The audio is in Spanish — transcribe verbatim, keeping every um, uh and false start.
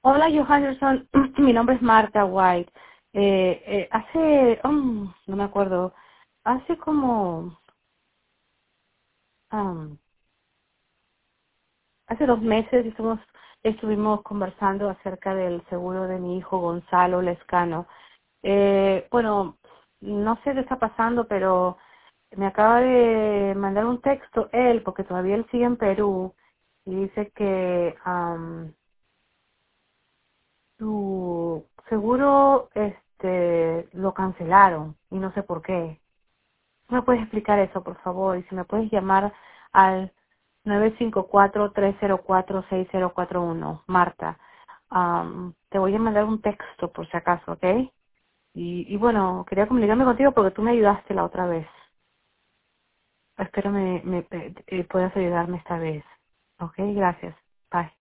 Hola, Johannerson. Mi nombre es Marta White. Eh, eh, hace, um, no me acuerdo, hace como, um, hace dos meses estuvimos, estuvimos conversando acerca del seguro de mi hijo Gonzalo Lescano. Eh, bueno, no sé qué está pasando, pero me acaba de mandar un texto él, porque todavía él sigue en Perú, y dice que um, tu seguro este lo cancelaron y no sé por qué. ¿Me puedes explicar eso, por favor? Y si me puedes llamar al nueve cinco cuatro, tres cero cuatro, seis cero cuatro uno, Marta. Am, te voy a mandar un texto por si acaso, ¿ok? Y, y bueno, quería comunicarme contigo porque tú me ayudaste la otra vez. Espero me, me, eh, puedas ayudarme esta vez. ¿Ok? Gracias. Bye.